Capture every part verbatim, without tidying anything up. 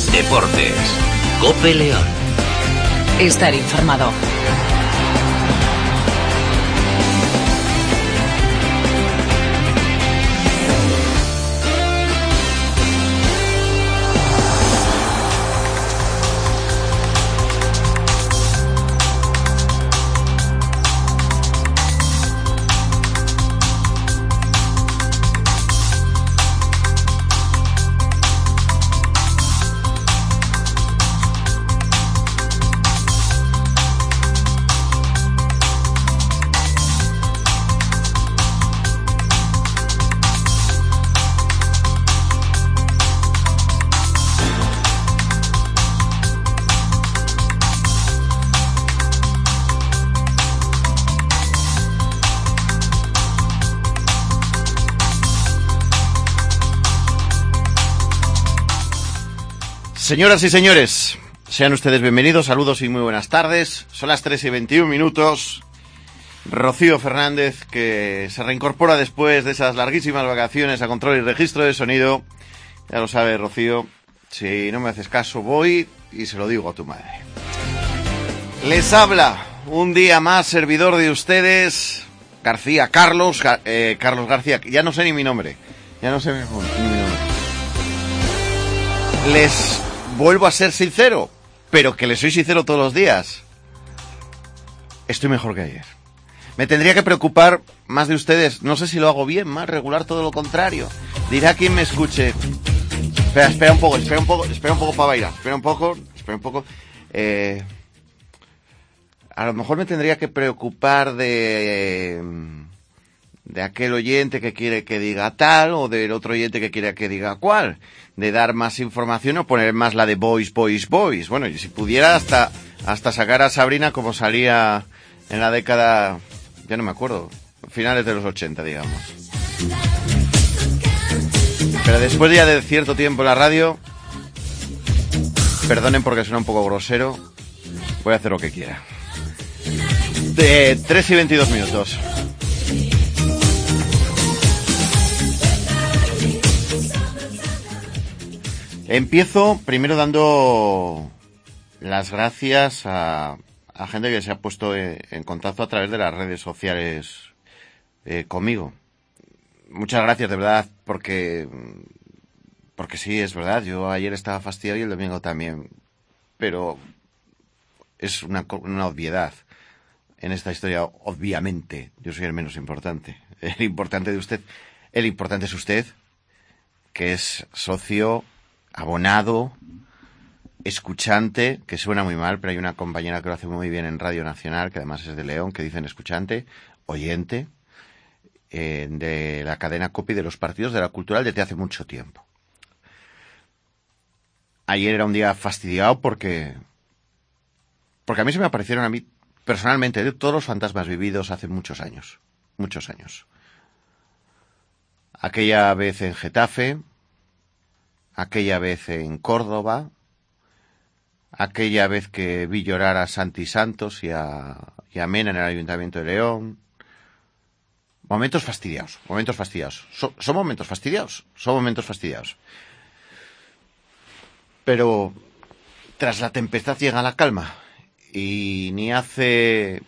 Deportes. COPE León. Estar informado. Señoras y señores, sean ustedes bienvenidos, saludos y muy buenas tardes. Son las tres y veintiún minutos. Rocío Fernández, que se reincorpora después de esas larguísimas vacaciones a control y registro de sonido. Ya lo sabe, Rocío, si no me haces caso voy y se lo digo a tu madre. Les habla un día más servidor de ustedes, García Carlos, eh, Carlos García, ya no sé ni mi nombre, ya no sé ni mi nombre. Les vuelvo a ser sincero, pero que les soy sincero todos los días. Estoy mejor que ayer. Me tendría que preocupar más de ustedes. No sé si lo hago bien, más regular, todo lo contrario. Dirá quien me escuche. Espera, espera un poco, espera un poco, espera un poco para bailar. Espera un poco, espera un poco. Eh, a lo mejor me tendría que preocupar de... de aquel oyente que quiere que diga tal, o del otro oyente que quiere que diga cual, de dar más información o poner más la de boys, boys, boys. Bueno, y si pudiera hasta, hasta sacar a Sabrina como salía en la década, ya no me acuerdo, finales de los ochenta, digamos. Pero después ya de cierto tiempo en la radio, perdonen porque suena un poco grosero, voy a hacer lo que quiera. De tres y veintidós minutos. Empiezo primero dando las gracias a, a gente que se ha puesto en, en contacto a través de las redes sociales eh, conmigo. Muchas gracias, de verdad, porque porque sí, es verdad, yo ayer estaba fastidiado y el domingo también, pero es una, una obviedad en esta historia, obviamente. Yo soy el menos importante. El importante de usted, el importante es usted, que es socio, abonado, escuchante, que suena muy mal, pero hay una compañera que lo hace muy bien en Radio Nacional, que además es de León, que dicen escuchante, oyente, eh, de la cadena COPE de los partidos de la cultural desde hace mucho tiempo. Ayer era un día fastidiado porque porque a mí se me aparecieron a mí personalmente de todos los fantasmas vividos hace muchos años, muchos años. Aquella vez en Getafe, aquella vez en Córdoba, aquella vez que vi llorar a Santi Santos y a, y a Mena en el Ayuntamiento de León. Momentos fastidiados, momentos fastidiados. So, son momentos fastidiados, son momentos fastidiados. Pero tras la tempestad llega la calma. Y ni hace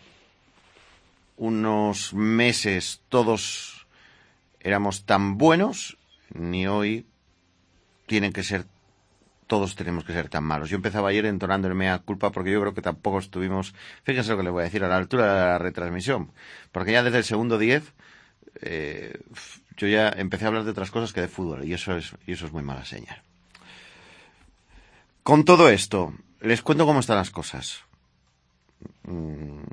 unos meses todos éramos tan buenos, ni hoy tienen que ser, todos tenemos que ser tan malos. Yo empezaba ayer entonándome a culpa porque yo creo que tampoco estuvimos, fíjense lo que les voy a decir, a la altura de la retransmisión. Porque ya desde el segundo diez, eh, yo ya empecé a hablar de otras cosas que de fútbol, y eso es, y eso es muy mala señal. Con todo esto, les cuento cómo están las cosas. Mm,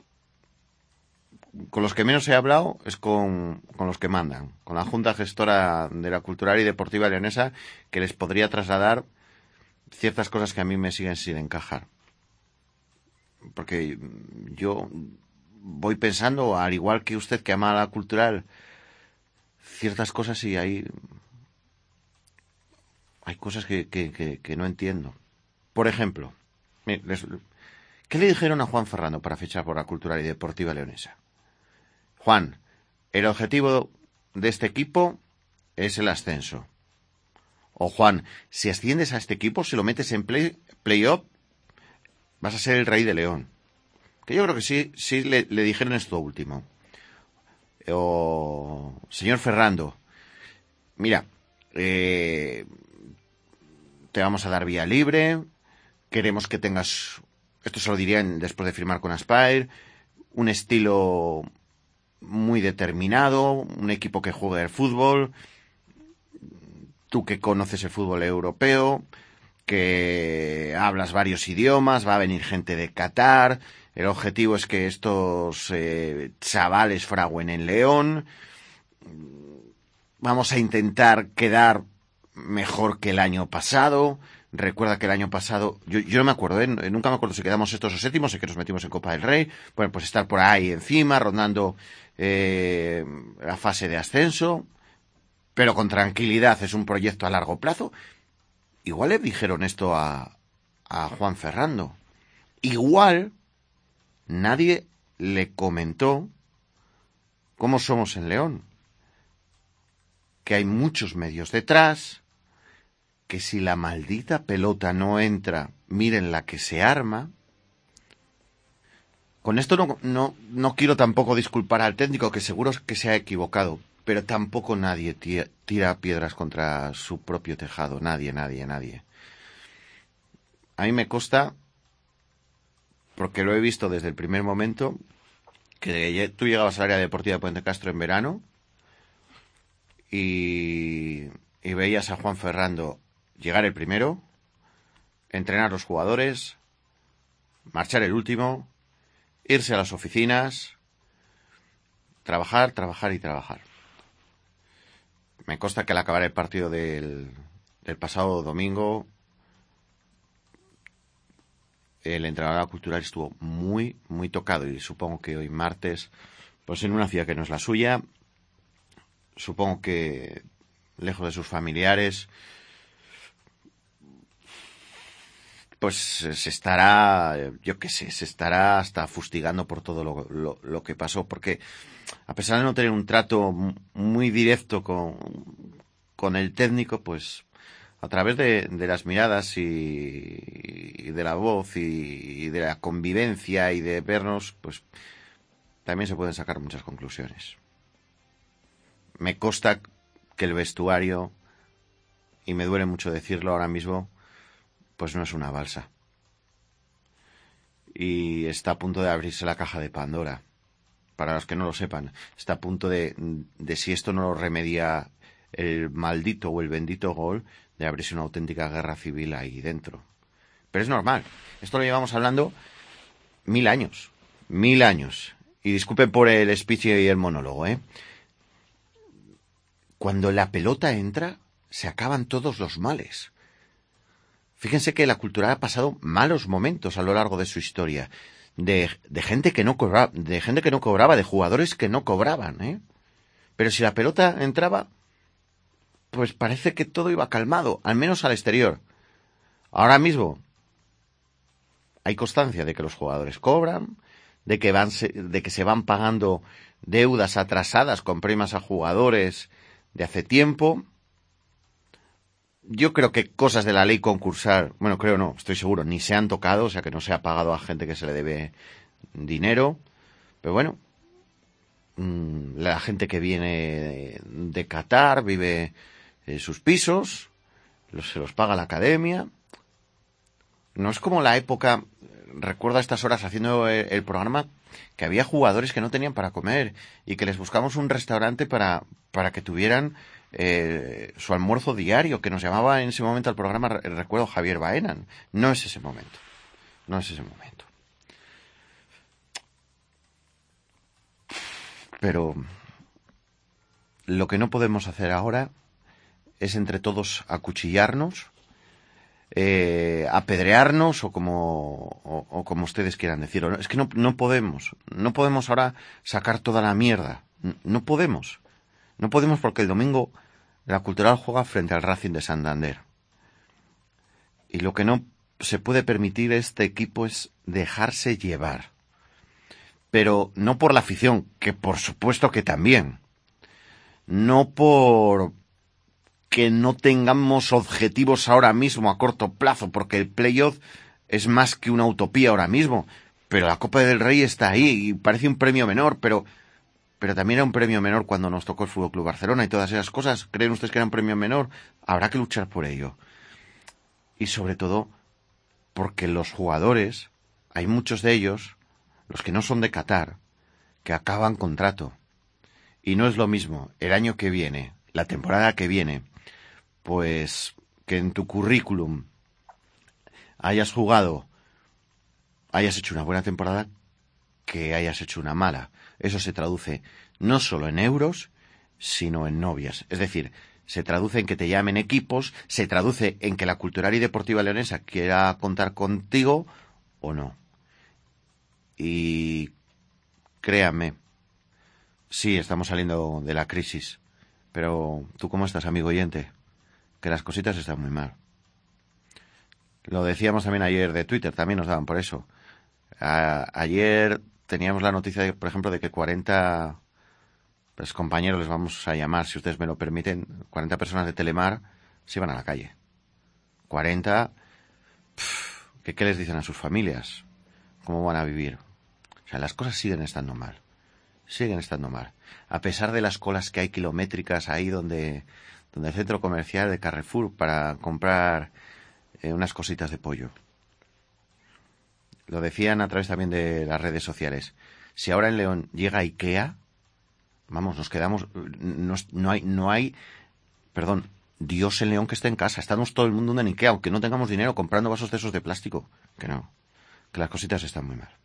con los que menos he hablado es con, con los que mandan, con la Junta Gestora de la Cultural y Deportiva Leonesa, que les podría trasladar ciertas cosas que a mí me siguen sin encajar. Porque yo voy pensando, al igual que usted que ama a la cultural, ciertas cosas y hay, hay cosas que, que, que, que no entiendo. Por ejemplo, les, ¿qué le dijeron a Juan Ferrando para fichar por la Cultural y Deportiva Leonesa? Juan, el objetivo de este equipo es el ascenso. O Juan, si asciendes a este equipo, si lo metes en play, playoff, vas a ser el rey de León. Que yo creo que sí, sí le, le dijeron esto último. O señor Ferrando, mira, eh, te vamos a dar vía libre, queremos que tengas, esto se lo dirían después de firmar con Aspire, un estilo muy determinado, un equipo que juegue al fútbol, tú que conoces el fútbol europeo, que hablas varios idiomas, va a venir gente de Qatar, el objetivo es que estos eh, chavales fragüen en León, vamos a intentar quedar mejor que el año pasado. Recuerda que el año pasado, yo, yo no me acuerdo, ¿eh? Nunca me acuerdo si quedamos estos o séptimos, sé que nos metimos en Copa del Rey. Bueno, pues estar por ahí encima, rondando eh, la fase de ascenso, pero con tranquilidad, es un proyecto a largo plazo. Igual le dijeron esto a, a Juan Ferrando. Igual nadie le comentó cómo somos en León. Que hay muchos medios detrás, que si la maldita pelota no entra, miren la que se arma. Con esto no, no, no quiero tampoco disculpar al técnico, que seguro que se ha equivocado, pero tampoco nadie tira, tira piedras contra su propio tejado, nadie, nadie, nadie. A mí me consta, porque lo he visto desde el primer momento, que tú llegabas al área deportiva de Puente Castro en verano y, y veías a Juan Ferrando llegar el primero, entrenar los jugadores, marchar el último, irse a las oficinas, trabajar, trabajar y trabajar. Me consta que al acabar el partido del, del pasado domingo, el entrenador cultural estuvo muy, muy tocado, y supongo que hoy martes, pues en una ciudad que no es la suya, supongo que lejos de sus familiares, pues se estará, yo qué sé, se estará hasta fustigando por todo lo, lo, lo que pasó, porque a pesar de no tener un trato muy directo con, con el técnico, pues a través de, de las miradas y, y de la voz y, y de la convivencia y de vernos, pues también se pueden sacar muchas conclusiones. Me consta que el vestuario, y me duele mucho decirlo ahora mismo, pues no es una balsa. Y está a punto de abrirse la caja de Pandora. Para los que no lo sepan, está a punto de, de si esto no lo remedia el maldito o el bendito gol, de abrirse una auténtica guerra civil ahí dentro. Pero es normal. Esto lo llevamos hablando mil años. Mil años. Y disculpen por el speech y el monólogo, ¿eh? Cuando la pelota entra, se acaban todos los males. Fíjense que la cultura ha pasado malos momentos a lo largo de su historia. De, de gente que no cobraba, de gente que no cobraba, de jugadores que no cobraban, ¿eh? Pero si la pelota entraba, pues parece que todo iba calmado, al menos al exterior. Ahora mismo hay constancia de que los jugadores cobran, de que van, de que se van pagando deudas atrasadas con primas a jugadores de hace tiempo. Yo creo que cosas de la ley concursal, bueno, creo no, estoy seguro, ni se han tocado, o sea que no se ha pagado a gente que se le debe dinero. Pero bueno, la gente que viene de Qatar vive en sus pisos, se los paga la academia. No es como la época, recuerdo a estas horas haciendo el programa, que había jugadores que no tenían para comer y que les buscamos un restaurante para, para que tuvieran Eh, su almuerzo diario, que nos llamaba en ese momento al programa, recuerdo, Javier Baena. No es ese momento, no es ese momento. Pero lo que no podemos hacer ahora es entre todos acuchillarnos, eh, apedrearnos o como o, o como ustedes quieran decirlo. Es que no, no podemos, no podemos ahora sacar toda la mierda, no podemos. No podemos porque el domingo la Cultural juega frente al Racing de Santander. Y lo que no se puede permitir este equipo es dejarse llevar. Pero no por la afición, que por supuesto que también. No por que no tengamos objetivos ahora mismo a corto plazo, porque el playoff es más que una utopía ahora mismo, pero la Copa del Rey está ahí y parece un premio menor, pero pero también era un premio menor cuando nos tocó el Fútbol Club Barcelona y todas esas cosas. ¿Creen ustedes que era un premio menor? Habrá que luchar por ello. Y sobre todo porque los jugadores, hay muchos de ellos, los que no son de Qatar, que acaban contrato. Y no es lo mismo el año que viene, la temporada que viene, pues que en tu currículum hayas jugado, hayas hecho una buena temporada, que hayas hecho una mala. Eso se traduce no solo en euros, sino en novias. Es decir, se traduce en que te llamen equipos, se traduce en que la Cultural y Deportiva Leonesa quiera contar contigo o no. Y créanme, sí, estamos saliendo de la crisis, pero ¿tú cómo estás, amigo oyente? Que las cositas están muy mal. Lo decíamos también ayer de Twitter, también nos daban por eso. A- ayer teníamos la noticia, de, por ejemplo, de que cuarenta pues, compañeros, les vamos a llamar, si ustedes me lo permiten, cuarenta personas de Telemar se iban a la calle. cuarenta, pff, ¿qué, ¿qué les dicen a sus familias? ¿Cómo van a vivir? O sea, las cosas siguen estando mal. Siguen estando mal. A pesar de las colas que hay kilométricas ahí donde, donde el centro comercial de Carrefour para comprar eh, unas cositas de pollo. Lo decían a través también de las redes sociales. Si ahora en León llega IKEA, vamos, nos quedamos... No, no hay, no hay... Perdón, Dios en León que esté en casa. Estamos todo el mundo en IKEA, aunque no tengamos dinero, comprando vasos de esos de plástico. Que no, que las cositas están muy mal.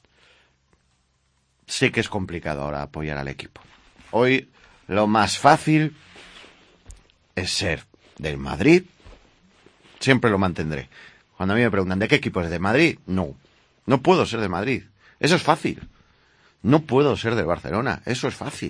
Sé que es complicado ahora apoyar al equipo. Hoy lo más fácil es ser del Madrid. Siempre lo mantendré. Cuando a mí me preguntan, ¿de qué equipo es? ¿De Madrid? No. No puedo ser de Madrid. Eso es fácil. No puedo ser de Barcelona. Eso es fácil.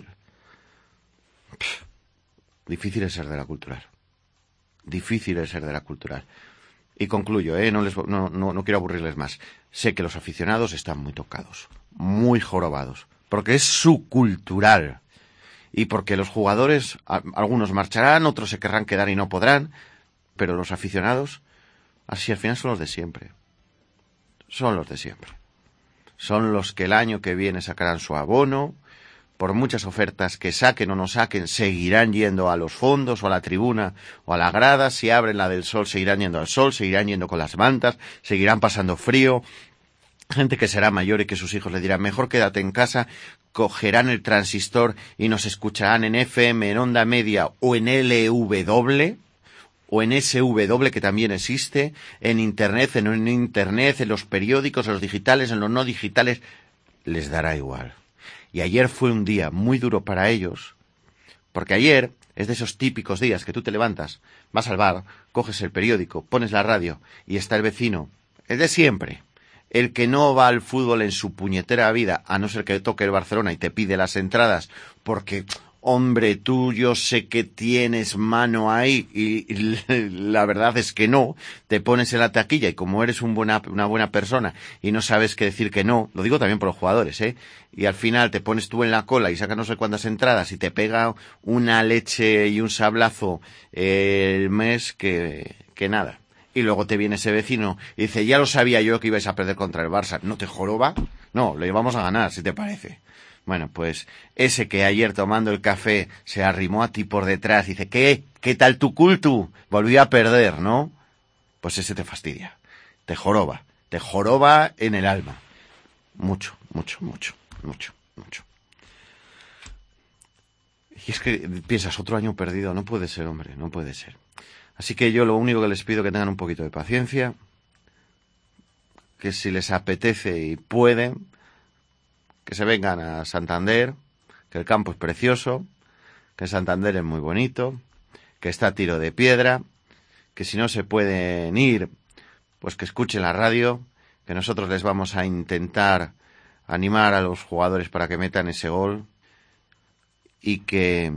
Pff, difícil es ser de la Cultural. Difícil es ser de la Cultural. Y concluyo, ¿eh? No, les, no, no, no quiero aburrirles más. Sé que los aficionados están muy tocados, muy jorobados, porque es su Cultural. Y porque los jugadores, a, algunos marcharán, otros se querrán quedar y no podrán, pero los aficionados, así al final son los de siempre. Son los de siempre. Son los que el año que viene sacarán su abono, por muchas ofertas que saquen o no saquen, seguirán yendo a los fondos o a la tribuna o a la grada. Si abren la del Sol, seguirán yendo al Sol, seguirán yendo con las mantas, seguirán pasando frío. Gente que será mayor y que sus hijos le dirán, mejor quédate en casa, cogerán el transistor y nos escucharán en F M, en onda media o en L W, o en S W, que también existe, en internet, en, en internet, en los periódicos, en los digitales, en los no digitales, les dará igual. Y ayer fue un día muy duro para ellos, porque ayer es de esos típicos días que tú te levantas, vas al bar, coges el periódico, pones la radio y está el vecino, el de siempre, el que no va al fútbol en su puñetera vida, a no ser que toque el Barcelona y te pide las entradas, porque... Hombre, tú yo sé que tienes mano ahí y, y la verdad es que no. Te pones en la taquilla y como eres un buena, una buena persona y no sabes qué decir que no, lo digo también por los jugadores, ¿eh? Y al final te pones tú en la cola y sacas no sé cuántas entradas y te pega una leche y un sablazo eh, el mes que, que nada. Y luego te viene ese vecino y dice, ya lo sabía yo que ibais a perder contra el Barça. ¿No te joroba? No, lo íbamos a ganar, si te parece. Bueno, pues ese que ayer tomando el café se arrimó a ti por detrás y dice, ¿qué? ¿Qué tal tu cultu? Volví a perder, ¿no? Pues ese te fastidia, te joroba, te joroba en el alma. Mucho, mucho, mucho, mucho, mucho. Y es que piensas, otro año perdido, no puede ser, hombre, no puede ser. Así que yo lo único que les pido es que tengan un poquito de paciencia, que si les apetece y pueden, que se vengan a Santander, que el campo es precioso, que Santander es muy bonito, que está a tiro de piedra, que si no se pueden ir, pues que escuchen la radio, que nosotros les vamos a intentar animar a los jugadores para que metan ese gol y que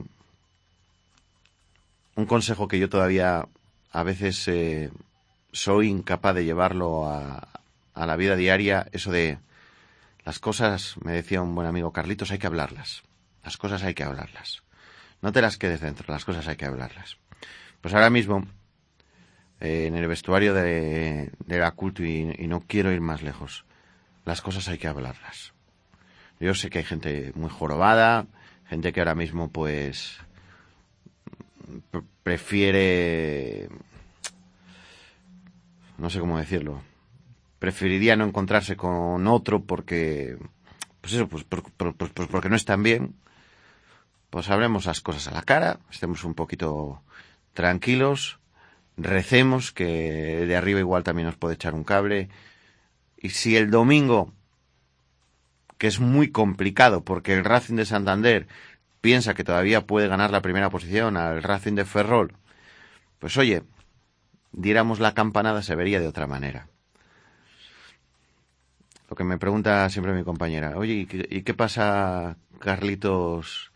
un consejo que yo todavía a veces eh, soy incapaz de llevarlo a, a la vida diaria, eso de las cosas, me decía un buen amigo Carlitos, hay que hablarlas. Las cosas hay que hablarlas. No te las quedes dentro, las cosas hay que hablarlas. Pues ahora mismo, eh, en el vestuario de, de la Cultu, y, y no quiero ir más lejos, las cosas hay que hablarlas. Yo sé que hay gente muy jorobada, gente que ahora mismo pues prefiere, no sé cómo decirlo, preferiría no encontrarse con otro porque, pues eso, pues, por, por, por, pues porque no están bien. Pues hablemos las cosas a la cara, estemos un poquito tranquilos, recemos que de arriba igual también nos puede echar un cable. Y si el domingo, que es muy complicado porque el Racing de Santander piensa que todavía puede ganar la primera posición al Racing de Ferrol, pues oye, diéramos la campanada, se vería de otra manera. Lo que me pregunta siempre mi compañera, oye, ¿y qué, y qué pasa, Carlitos,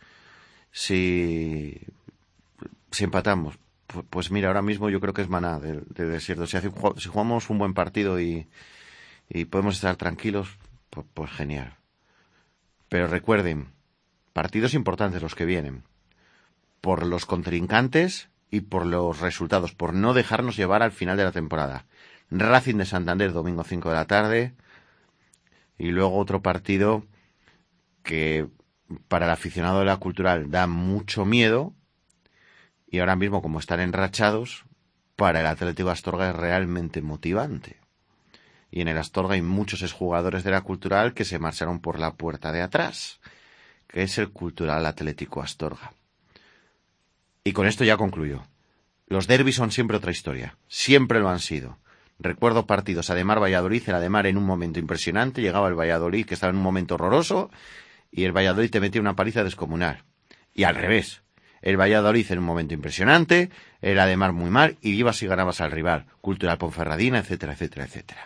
si, si empatamos? Pues, pues mira, ahora mismo yo creo que es maná del, del desierto. Si, hace, si jugamos un buen partido y, y podemos estar tranquilos, pues, pues genial. Pero recuerden, partidos importantes los que vienen, por los contrincantes y por los resultados, por no dejarnos llevar al final de la temporada. Racing de Santander, domingo cinco de la tarde, y luego otro partido que para el aficionado de la Cultural da mucho miedo, y ahora mismo, como están enrachados, para el Atlético Astorga es realmente motivante. Y en el Astorga hay muchos exjugadores de la Cultural que se marcharon por la puerta de atrás, que es el Cultural Atlético Astorga. Y con esto ya concluyo. Los derbis son siempre otra historia. Siempre lo han sido. Recuerdo partidos Ademar-Valladolid, el Ademar en un momento impresionante, llegaba el Valladolid que estaba en un momento horroroso, y el Valladolid te metía una paliza descomunal. Y al revés. El Valladolid en un momento impresionante, el Ademar muy mal, y ibas y ganabas al rival. Cultural Ponferradina, etcétera, etcétera, etcétera.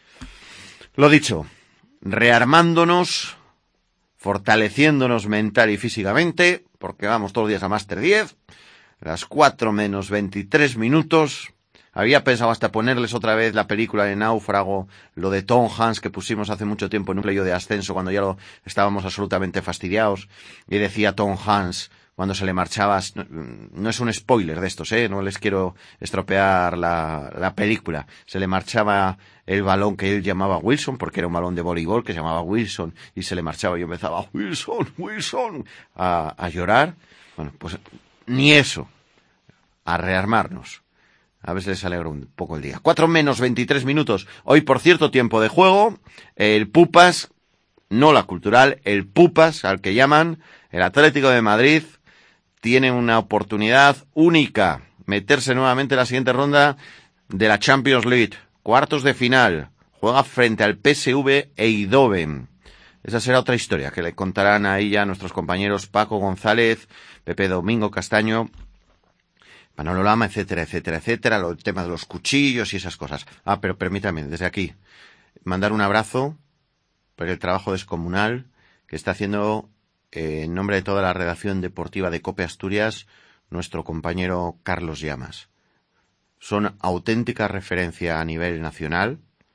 Lo dicho, rearmándonos, fortaleciéndonos mental y físicamente, porque vamos todos los días a Máster diez, las cuatro menos veintitrés minutos. Había pensado hasta ponerles otra vez la película de Náufrago, lo de Tom Hanks que pusimos hace mucho tiempo en un playo de ascenso cuando ya lo estábamos absolutamente fastidiados, y decía Tom Hanks cuando se le marchaba, no es un spoiler de estos, ¿eh? No les quiero estropear la, la película, se le marchaba el balón que él llamaba Wilson, porque era un balón de voleibol que se llamaba Wilson, y se le marchaba y yo empezaba, Wilson, Wilson, a, a llorar. Bueno, pues ni eso, a rearmarnos. A ver si les alegra un poco el día. Cuatro menos veintitrés minutos. Hoy, por cierto, tiempo de juego. El Pupas, no la Cultural, el Pupas, al que llaman, el Atlético de Madrid, tiene una oportunidad única. Meterse nuevamente en la siguiente ronda de la Champions League. Cuartos de final. Juega frente al P S V Eindhoven. Esa será otra historia que le contarán ahí ya nuestros compañeros Paco González, Pepe Domingo Castaño, Manolo Lama, etcétera, etcétera, etcétera, el tema de los cuchillos y esas cosas. Ah, pero permítame, desde aquí, mandar un abrazo por el trabajo descomunal que está haciendo, eh, en nombre de toda la redacción deportiva de COPE Asturias, nuestro compañero Carlos Llamas. Son auténtica referencia a nivel nacional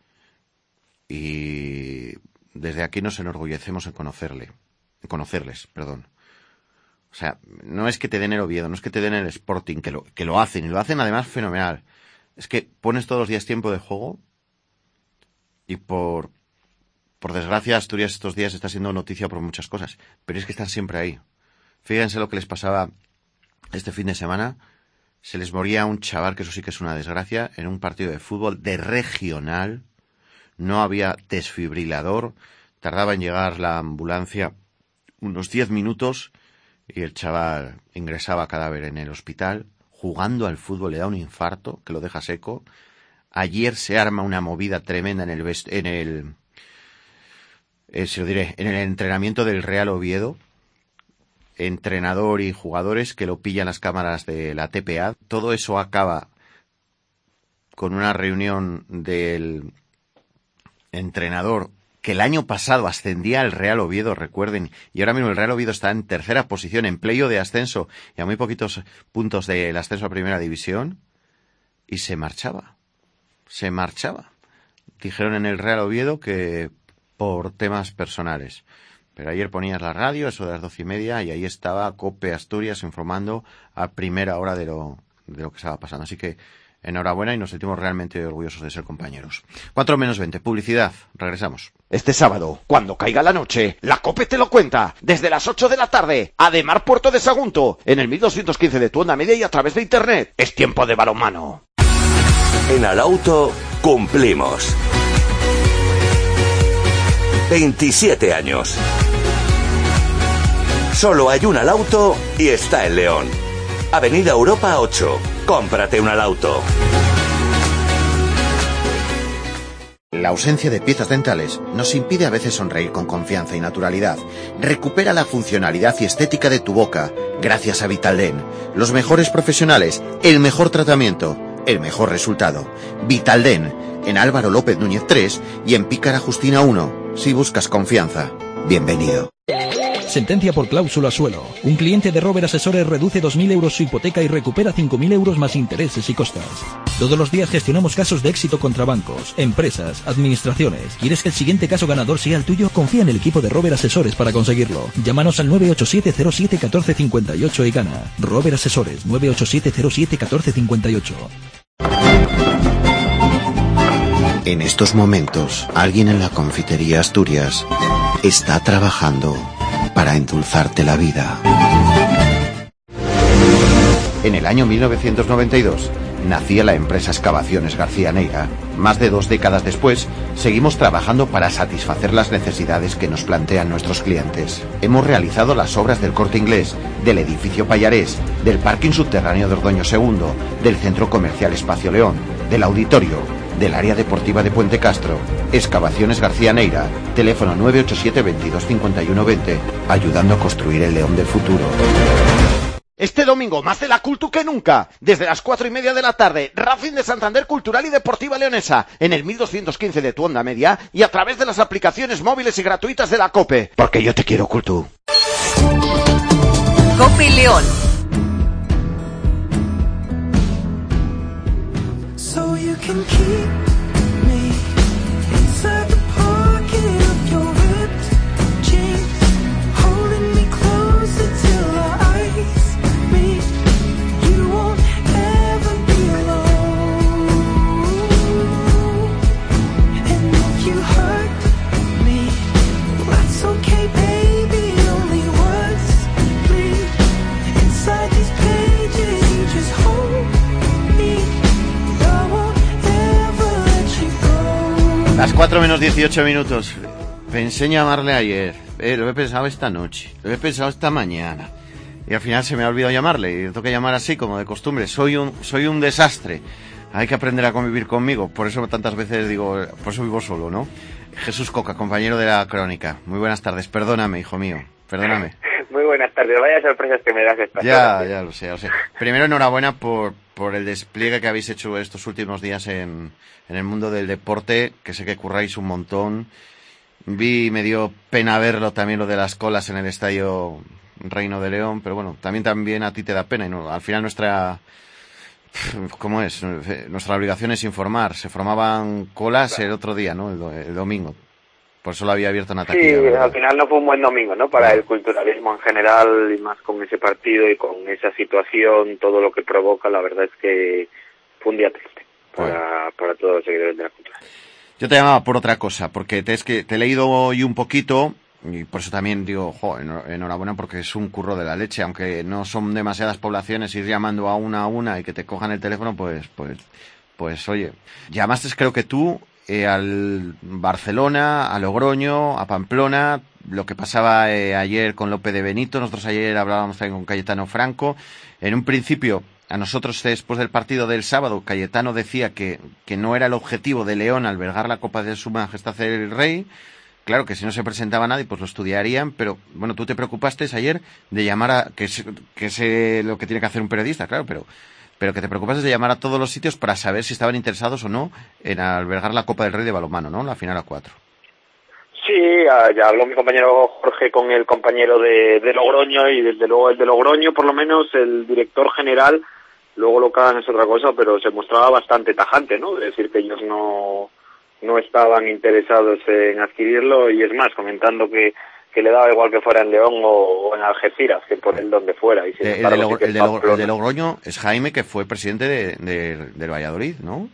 y desde aquí nos enorgullecemos en conocerle, en conocerles, perdón. O sea, no es que te den el Oviedo, no es que te den el Sporting, que lo, que lo hacen, y lo hacen además fenomenal. Es que pones todos los días tiempo de juego y por, por desgracia Asturias estos días está siendo noticia por muchas cosas, pero es que están siempre ahí. Fíjense lo que les pasaba este fin de semana. Se les moría un chaval, que eso sí que es una desgracia, en un partido de fútbol de regional. No había desfibrilador, tardaba en llegar la ambulancia unos diez minutos y el chaval ingresaba cadáver en el hospital. Jugando al fútbol le da un infarto que lo deja seco. Ayer se arma una movida tremenda en el vest- en el eh, se lo diré, en el entrenamiento del Real Oviedo. Entrenador y jugadores que lo pillan las cámaras de la T P A. Todo eso acaba con una reunión del entrenador que el año pasado ascendía al Real Oviedo, recuerden, y ahora mismo el Real Oviedo está en tercera posición, en playo de ascenso, y a muy poquitos puntos del ascenso a primera división, y se marchaba, se marchaba. Dijeron en el Real Oviedo que por temas personales. Pero ayer ponías la radio, eso de las doce y media, y ahí estaba COPE Asturias informando a primera hora de lo, de lo que estaba pasando. Así que enhorabuena y nos sentimos realmente orgullosos de ser compañeros. cuatro menos veinte, publicidad. Regresamos. Este sábado, cuando caiga la noche, la COPE te lo cuenta. Desde las ocho de la tarde, Ademar Puerto de Sagunto, en el mil doscientos quince de tu onda media y a través de internet. Es tiempo de balonmano. En Alauto cumplimos veintisiete años. Solo hay un Alauto y está en León. Avenida Europa ocho. Cómprate un Alauto. La ausencia de piezas dentales nos impide a veces sonreír con confianza y naturalidad. Recupera la funcionalidad y estética de tu boca gracias a Vitaldent. Los mejores profesionales, el mejor tratamiento, el mejor resultado. Vitaldent, en Álvaro López Núñez tres y en Pícara Justina uno. Si buscas confianza, bienvenido. Sentencia por cláusula suelo. Un cliente de Rober Asesores reduce dos mil euros su hipoteca y recupera cinco mil euros más intereses y costas. Todos los días gestionamos casos de éxito contra bancos, empresas, administraciones. ¿Quieres que el siguiente caso ganador sea el tuyo? Confía en el equipo de Rober Asesores para conseguirlo. Llámanos al nueve ocho siete cero siete uno cuatro cinco ocho y gana. Rober Asesores, nueve ocho siete cero siete uno cuatro cinco ocho. En estos momentos, alguien en la confitería Asturias está trabajando para endulzarte la vida. En el año mil novecientos noventa y dos nacía la empresa Excavaciones García Neira. Más de dos décadas después, seguimos trabajando para satisfacer las necesidades que nos plantean nuestros clientes. Hemos realizado las obras del Corte Inglés, del edificio Payarés, del parking subterráneo de Ordoño segundo, del centro comercial Espacio León, del auditorio, del área deportiva de Puente Castro. Excavaciones García Neira, teléfono nueve ocho siete veintidós cincuenta y uno veinte, ayudando a construir el León del futuro. Este domingo, más de la Cultu que nunca. Desde las cuatro y media de la tarde, Racing de Santander Cultural y Deportiva Leonesa, en el mil doscientos quince de tu onda media y a través de las aplicaciones móviles y gratuitas de la COPE. Porque yo te quiero, Cultu. COPE León. So you can keep me inside the pocket of your ripped jeans, holding me closer till our eyes meet. You won't ever be alone. And if you hurt me, that's okay, baby. Only words bleed inside these pages. You just hold me. Las cuatro menos dieciocho minutos. Pensé en llamarle ayer, eh, lo he pensado esta noche, lo he pensado esta mañana. Y al final se me ha olvidado llamarle. Y tengo que llamar así, como de costumbre. Soy un, soy un desastre. Hay que aprender a convivir conmigo. Por eso tantas veces digo, por eso vivo solo, ¿no? Jesús Coca, compañero de la Crónica. Muy buenas tardes. Perdóname, hijo mío. Perdóname. Muy buenas tardes. Vaya sorpresas que me das esta Ya, tarde. ya lo sé, ya lo sé. Primero, enhorabuena por, por el despliegue que habéis hecho estos últimos días en, en el mundo del deporte, que sé que curráis un montón. Vi, me dio pena verlo también, lo de las colas en el estadio Reino de León, pero bueno, también también a ti te da pena. Y no, al final nuestra, ¿cómo es? Nuestra obligación es informar. Se formaban colas el otro día, ¿no? El, do, el domingo. Por eso lo había abierto en ataque. Sí, al final no fue un buen domingo, ¿no? Para el culturalismo en general, y más con ese partido y con esa situación, todo lo que provoca, la verdad es que fue un día triste para, para todos los seguidores de la cultura. Yo te llamaba por otra cosa, porque te, es que te he leído hoy un poquito, y por eso también digo, jo, enhorabuena, porque es un curro de la leche, aunque no son demasiadas poblaciones, ir llamando a una a una y que te cojan el teléfono, pues, pues, pues, oye, llamaste creo que tú, Eh, al Barcelona, a Logroño, a Pamplona, lo que pasaba eh, ayer con Lope de Benito. Nosotros ayer hablábamos también con Cayetano Franco. En un principio, a nosotros después del partido del sábado, Cayetano decía que, que no era el objetivo de León albergar la Copa de Su Majestad el Rey. Claro que si no se presentaba nadie, pues lo estudiarían, pero bueno, tú te preocupaste ayer de llamar a, que es, que es eh, lo que tiene que hacer un periodista, claro, pero pero que te preocupas de llamar a todos los sitios para saber si estaban interesados o no en albergar la Copa del Rey de balonmano, ¿no? La final a cuatro. Sí, ya habló mi compañero Jorge con el compañero de, de Logroño, y desde luego el de Logroño, por lo menos el director general, luego lo que hagan es otra cosa, pero se mostraba bastante tajante, ¿no? De decir que ellos no, no estaban interesados en adquirirlo, y es más, comentando que que le daba igual que fuera en León o, o en Algeciras, que por él donde fuera. Y sin Eh, el, embargo, de Log- sí que el de es Log- el de Pamplona. Logroño es Jaime, que fue presidente de, de- del Valladolid, ¿no?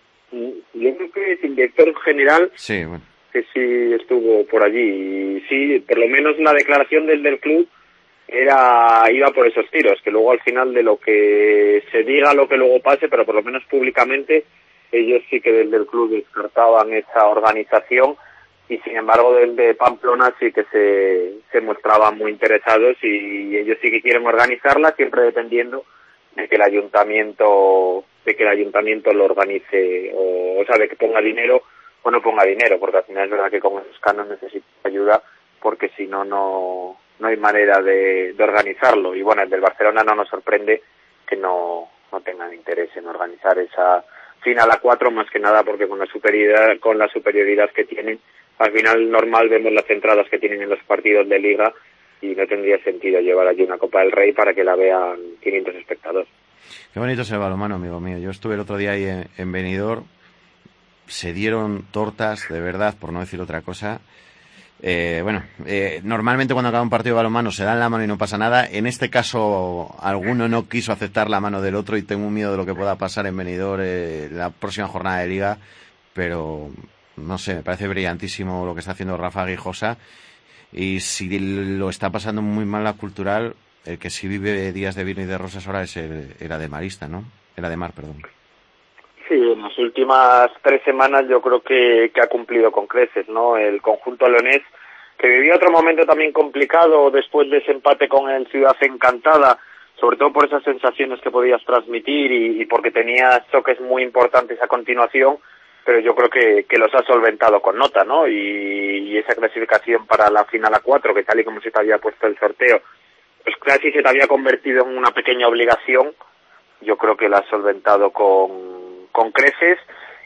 Yo creo que es director general, Sí, bueno. que sí estuvo por allí. Y sí, por lo menos la declaración del, del club era iba por esos tiros, que luego al final de lo que se diga, lo que luego pase, pero por lo menos públicamente ellos sí que desde el club descartaban esa organización, y sin embargo desde Pamplona sí que se, se mostraban muy interesados, y ellos sí que quieren organizarla, siempre dependiendo de que el ayuntamiento de que el ayuntamiento lo organice, o, o sea, de que ponga dinero o no ponga dinero, porque al final es verdad que con esos canos necesita ayuda, porque si no, no no hay manera de, de organizarlo. Y bueno, el del Barcelona no nos sorprende que no, no tengan interés en organizar esa final a cuatro, más que nada porque con la superioridad, con la superioridad que tienen, al final normal vemos las entradas que tienen en los partidos de Liga, y no tendría sentido llevar allí una Copa del Rey para que la vean quinientos espectadores. Qué bonito es el balonmano, amigo mío. Yo estuve el otro día ahí en, en Benidorm. Se dieron tortas, de verdad, por no decir otra cosa. Eh, bueno, eh, normalmente cuando acaba un partido de balonmano se dan la mano y no pasa nada. En este caso, alguno no quiso aceptar la mano del otro, y tengo miedo de lo que pueda pasar en Benidorm eh, la próxima jornada de Liga. Pero, no sé, me parece brillantísimo lo que está haciendo Rafa Guijosa. Y si lo está pasando muy mal la Cultural, el que sí vive días de vino y de rosas ahora es el, el Ademarista, ¿no? El Ademar, perdón. Sí, en las últimas tres semanas yo creo que, que ha cumplido con creces, ¿no? El conjunto leonés, que vivía otro momento también complicado después de ese empate con el Ciudad Encantada, sobre todo por esas sensaciones que podías transmitir y, y porque tenía choques muy importantes a continuación, pero yo creo que, que los ha solventado con nota, ¿no? Y, y esa clasificación para la final a cuatro, que tal y como se te había puesto el sorteo, pues casi se te había convertido en una pequeña obligación, yo creo que la has solventado con con creces,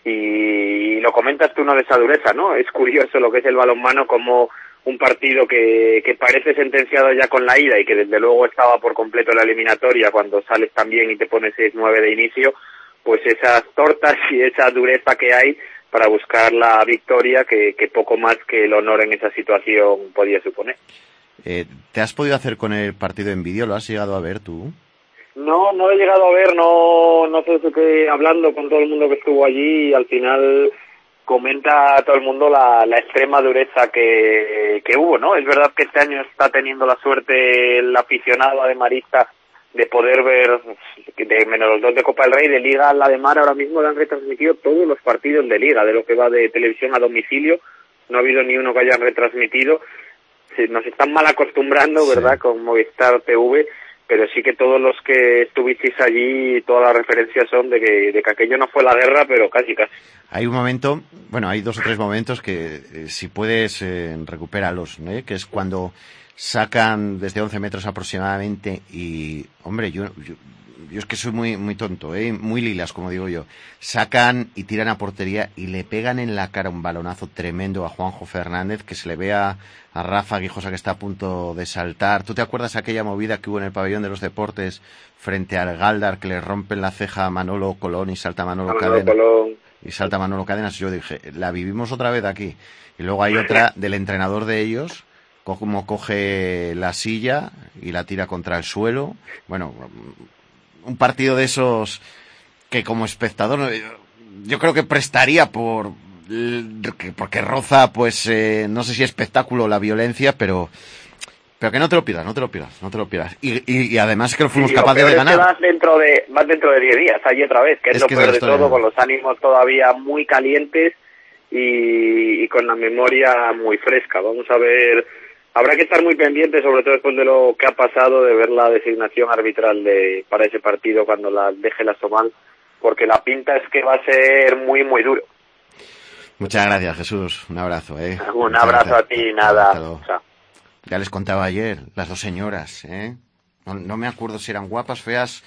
y lo comentas tú, no de esa dureza, ¿no? Es curioso lo que es el balonmano, como un partido que, que parece sentenciado ya con la ida y que desde luego estaba por completo en la eliminatoria, cuando sales también y te pones seis nueve de inicio, pues esas tortas y esa dureza que hay para buscar la victoria, que, que poco más que el honor en esa situación podía suponer. Eh, ¿Te has podido hacer con el partido en vídeo? ¿Lo has llegado a ver tú? No, no he llegado a ver, no, no sé si que hablando con todo el mundo que estuvo allí, y al final comenta a todo el mundo la, la extrema dureza que, que hubo, ¿no? Es verdad que este año está teniendo la suerte el aficionado ademarista de poder ver, de menos los dos de Copa del Rey, de Liga, la de Mar, ahora mismo le han retransmitido todos los partidos de Liga, de lo que va de televisión a domicilio, no ha habido ni uno que hayan retransmitido. Nos están mal acostumbrando, ¿verdad?, sí, con Movistar T V, pero sí que todos los que estuvisteis allí, todas las referencias son de que, de que aquello no fue la guerra, pero casi, casi. Hay un momento, bueno, hay dos o tres momentos que, eh, si puedes, eh, recupéralos, ¿eh? Que es cuando sacan desde once metros aproximadamente y, hombre, yo, yo, yo es que soy muy muy tonto, ¿eh? Muy lilas, como digo yo. Sacan y tiran a portería y le pegan en la cara un balonazo tremendo a Juanjo Fernández, que se le ve a, a Rafa Guijosa que está a punto de saltar. ¿Tú te acuerdas aquella movida que hubo en el pabellón de los deportes frente al Galdar, que le rompen la ceja a Manolo Colón y salta Manolo, Manolo Cadena? Colón. Y salta Manolo Cadenas. Yo dije, la vivimos otra vez aquí. Y luego hay otra del entrenador de ellos, como coge la silla y la tira contra el suelo. Bueno, un partido de esos que como espectador yo creo que prestaría por porque roza, pues eh, no sé si espectáculo o la violencia, pero pero que no te lo pierdas, no te lo pierdas, no te lo pierdas. Y, y, y además que lo fuimos sí, capaces lo de ganar. Es que vas dentro de vas dentro de diez días, allí otra vez, que es, es lo que peor de todo, con los ánimos todavía muy calientes y, y con la memoria muy fresca. Vamos a ver, habrá que estar muy pendientes, sobre todo después de lo que ha pasado, de ver la designación arbitral de para ese partido cuando la deje la Somal, porque la pinta es que va a ser muy, muy duro. Muchas gracias, Jesús. Un abrazo, ¿eh? Un Muchas abrazo gracias. A ti, nada. O sea. Ya les contaba ayer, las dos señoras, ¿eh? No, no me acuerdo si eran guapas, feas.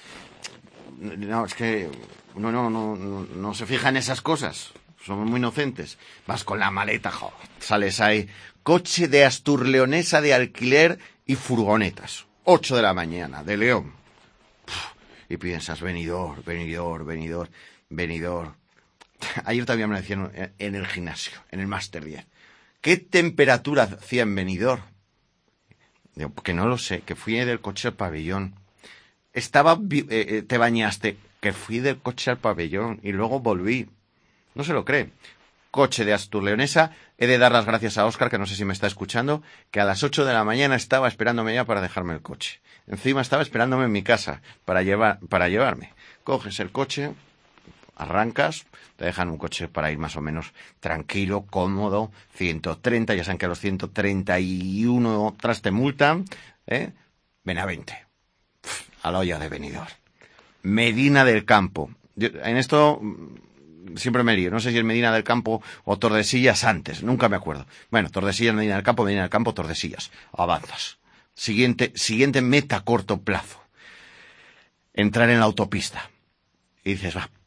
No, es que uno no, no, no, no se fija en esas cosas. Somos muy inocentes. Vas con la maleta, jo, sales ahí. Coche de Asturleonesa de alquiler y furgonetas. Ocho de la mañana, de León. Puf, y piensas, venidor, venidor, venidor, venidor. Ayer también me decían en el gimnasio, en el Máster diez. ¿Qué temperatura hacía en Benidorm? Digo, que no lo sé, que fui del coche al pabellón. Estaba, eh, eh, te bañaste, que fui del coche al pabellón y luego volví. No se lo cree. Coche de Astur Leonesa. He de dar las gracias a Óscar, que no sé si me está escuchando, que a las ocho de la mañana estaba esperándome ya para dejarme el coche. Encima estaba esperándome en mi casa para llevar, para llevarme. Coges el coche, arrancas, te dejan un coche para ir más o menos tranquilo, cómodo, ciento treinta, ya saben que a los ciento treinta y uno tras te multan, ¿eh? Benavente, Pff, a la olla de Benidorm. Medina del Campo. Yo, en esto siempre me lío, no sé si es Medina del Campo o Tordesillas antes, nunca me acuerdo. Bueno, Tordesillas, Medina del Campo, Medina del Campo, Tordesillas. Avanzas. Siguiente, siguiente meta a corto plazo. Entrar en la autopista. Y dices, va,